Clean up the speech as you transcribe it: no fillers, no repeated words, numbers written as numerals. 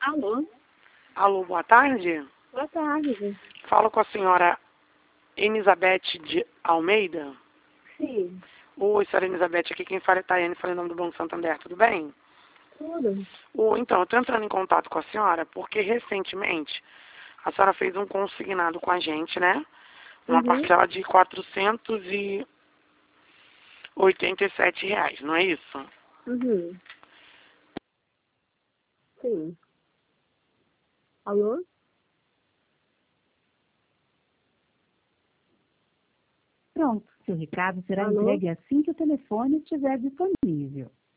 Alô? Alô, boa tarde. Boa tarde. Falo com a senhora Elizabeth de Almeida. Sim, Oi, senhora Elizabeth, aqui quem fala é Tayane, falei em nome do Banco Santander, tudo bem? tudo. Então, eu estou entrando em contato com a senhora porque recentemente a senhora fez um consignado com a gente, né? Uma Uhum, parcela de R$ 487, não é isso? uhum. Sim. Alô? Pronto, seu recado será Alô? entregue assim que o telefone estiver disponível.